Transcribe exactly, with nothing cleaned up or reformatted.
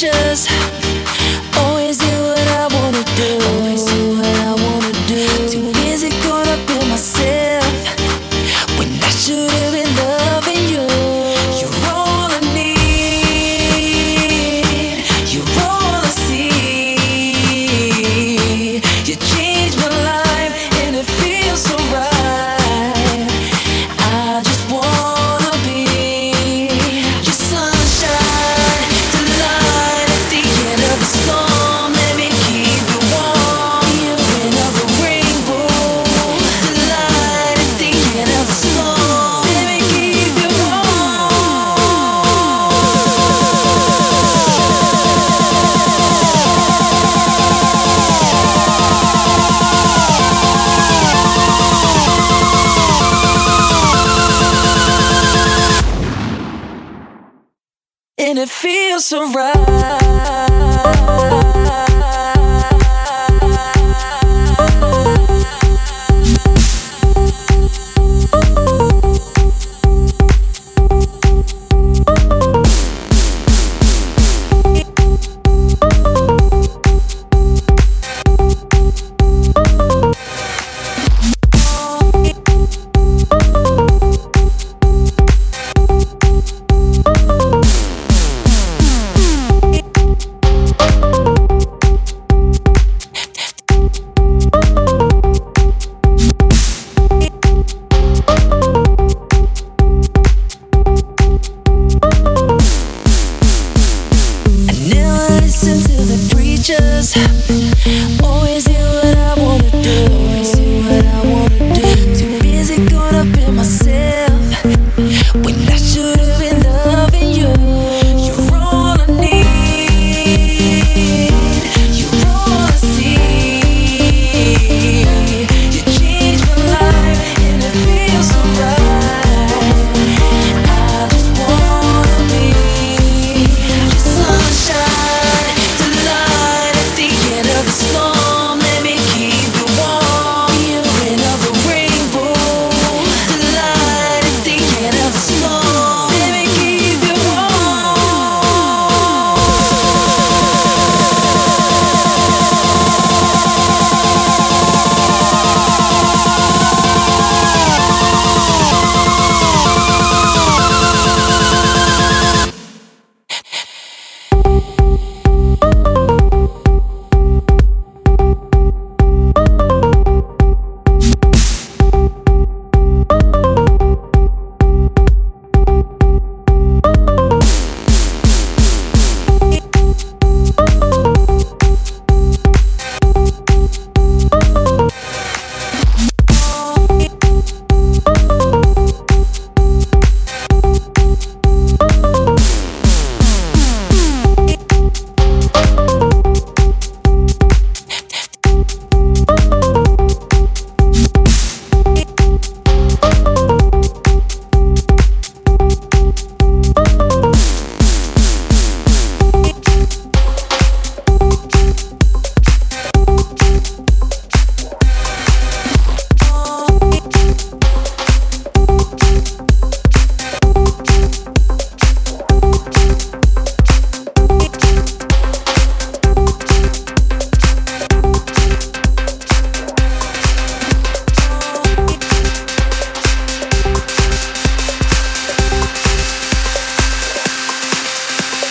preachers. Always do what I wanna do. Always do what I wanna do. Too busy caught up in myself when I should've been loving you. You're all I need. You're all I see. You changed my life and it feels so right. I just wanna be your sunshine, the light at the end of the storm. Let me keep you warm. The end of the rainbow, the light at the end of the storm. Let me keep you and it feels so right. I never listen to the preachers. Oh,